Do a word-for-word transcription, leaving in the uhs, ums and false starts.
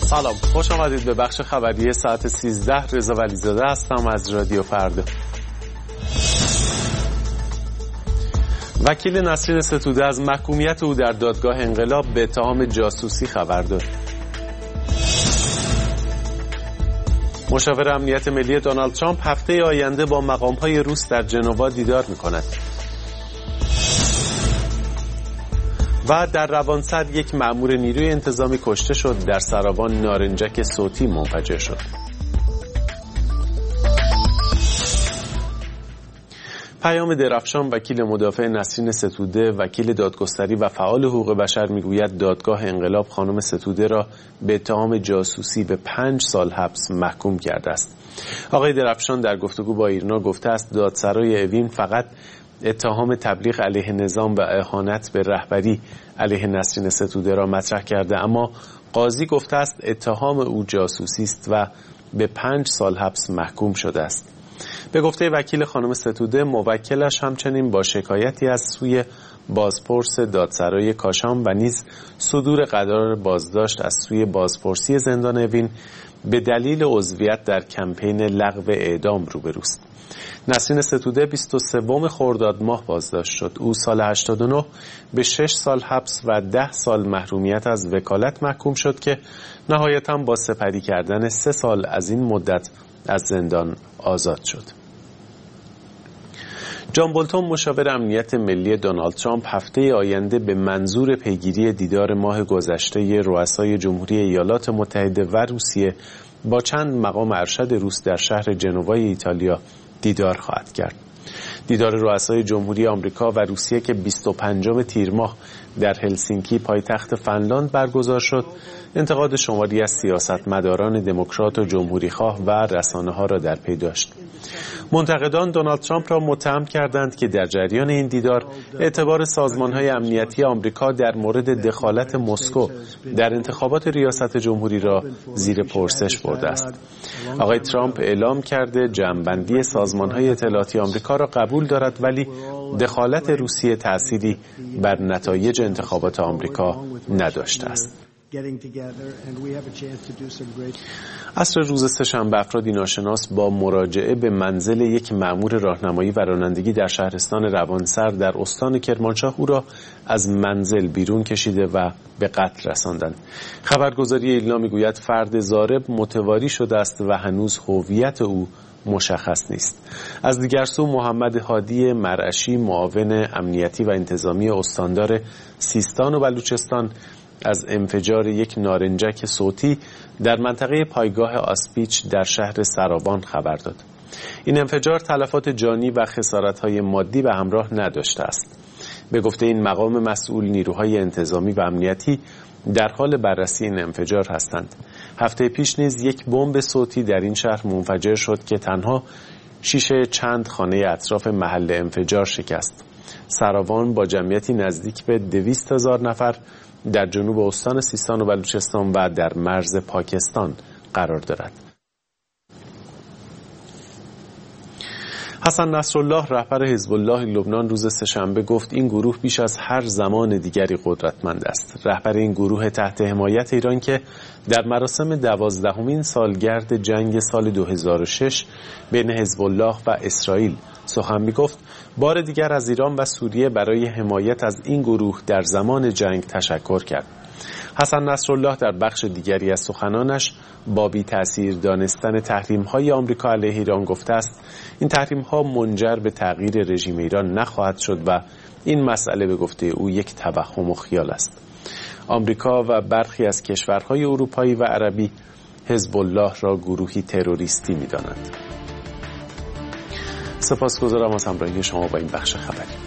سلام، خوش آمدید به بخش خبری ساعت سیزده. رضا ولیزاده هستم از رادیو فردا. وکیل نسرین ستوده از محکومیت او در دادگاه انقلاب به اتهام جاسوسی خبر داد. مشاور امنیت ملی دونالد ترامپ هفته آینده با مقام‌های روس در ژنوا دیدار می‌کند. و در روانسر یک مأمور نیروی انتظامی کشته شد. در سراوان نارنجک صوتی منفجر شد. پیام درفشان وکیل مدافع نسرین ستوده، وکیل دادگستری و فعال حقوق بشر میگوید دادگاه انقلاب خانم ستوده را به اتهام جاسوسی به پنج سال حبس محکوم کرده است. آقای درفشان در گفتگو با ایرنا گفته است دادسرای اوین فقط اتهام تبلیغ علیه نظام و اهانت به رهبری علیه نسرین ستوده را مطرح کرده، اما قاضی گفته است اتهام او جاسوسی است و به پنج سال حبس محکوم شده است. به گفته وکیل خانم ستوده، موکلش همچنین با شکایتی از سوی بازپرس دادسرای کاشان و نیز صدور قرار بازداشت از سوی بازپرسی زندان اوین به دلیل عضویت در کمپین لغو اعدام روبروست. نسرین ستوده بیست و سوم خرداد ماه بازداشت شد. او سال هشتاد و نه به شش سال حبس و ده سال محرومیت از وکالت محکوم شد که نهایتاً با سپری کردن سه سال از این مدت از زندان آزاد شد. جان بولتون مشاور امنیت ملی دونالد ترامپ هفته آینده به منظور پیگیری دیدار ماه گذشته رؤسای جمهوری ایالات متحده و روسیه با چند مقام ارشد روس در شهر ژنوای ایتالیا دیدار خواهد کرد. دیدار رؤسای جمهوری آمریکا و روسیه که بیست و پنجم تیر ماه در هلسینکی پایتخت فنلاند برگزار شد، انتقاد شماری از سیاستمداران دموکرات و جمهوریخواه و رسانه‌ها را در پی داشت. منتقدان دونالد ترامپ را متهم کردند که در جریان این دیدار اعتبار سازمان‌های امنیتی آمریکا در مورد دخالت مسکو در انتخابات ریاست جمهوری را زیر پرسش برده است. آقای ترامپ اعلام کرده جمع‌بندی سازمان‌های اطلاعاتی آمریکا را قبول دارد، ولی دخالت روسیه تأثیری بر نتایج انتخابات آمریکا نداشته است. عصر روز سه‌شنبه افرادی ناشناس با مراجعه به منزل یک مأمور راهنمایی و رانندگی در شهرستان روانسر در استان کرمانشاه او را از منزل بیرون کشیده و به قتل رساندند. خبرگزاری ایلنا میگوید فرد ضارب متواری شده است و هنوز هویت او مشخص نیست. از دیگر سو محمد هادی مرعشی معاون امنیتی و انتظامی استاندار سیستان و بلوچستان از انفجار یک نارنجک صوتی در منطقه پایگاه آسپیچ در شهر سراوان خبر داد. این انفجار تلفات جانی و خسارت‌های مادی به همراه نداشته است. به گفته این مقام مسئول، نیروهای انتظامی و امنیتی در حال بررسی این انفجار هستند. هفته پیش نیز یک بمب صوتی در این شهر منفجر شد که تنها شیشه چند خانه اطراف محل انفجار شکست. سراوان با جمعیتی نزدیک به دویست هزار نفر در جنوب استان سیستان و بلوچستان و در مرز پاکستان قرار دارد. حسن نصرالله رهبر حزب الله لبنان روز سه‌شنبه گفت این گروه بیش از هر زمان دیگری قدرتمند است. رهبر این گروه تحت حمایت ایران که در مراسم دوازدهمین سالگرد جنگ سال دو هزار و شش بین حزب الله و اسرائیل سخن می‌گفت، بار دیگر از ایران و سوریه برای حمایت از این گروه در زمان جنگ تشکر کرد. حسن نصرالله در بخش دیگری از سخنانش با بی تأثیر دانستن تحریم‌های آمریکا علیه ایران گفته است این تحریم‌ها منجر به تغییر رژیم ایران نخواهد شد و این مسئله به گفته او یک توهم و خیال است. آمریکا و برخی از کشورهای اروپایی و عربی حزب الله را گروهی تروریستی می‌دانند. سپاسگزارم از همراهی شما با این بخش خبری.